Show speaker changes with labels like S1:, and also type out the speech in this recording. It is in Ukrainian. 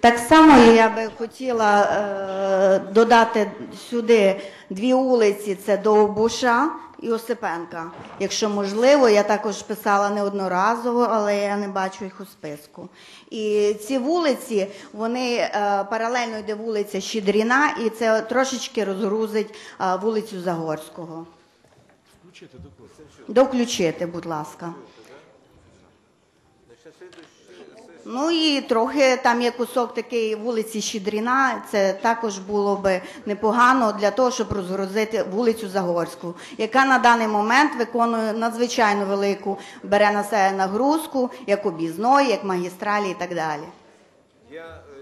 S1: Так само я би хотіла додати сюди дві вулиці, це Довбуша і Осипенка. Якщо можливо, я також писала неодноразово, але я не бачу їх у списку. І ці вулиці, вони паралельно йде вулиця Щедріна, і це трошечки розгрузить вулицю Загорського. Довключити, будь ласка. Ну і трохи там є кусок такий вулиці Щедріна, це також було би непогано для того, щоб розгрузити вулицю Загорську, яка на даний момент виконує надзвичайно велику, бере на себе нагрузку, як об'їзної, як магістралі і так далі.
S2: Я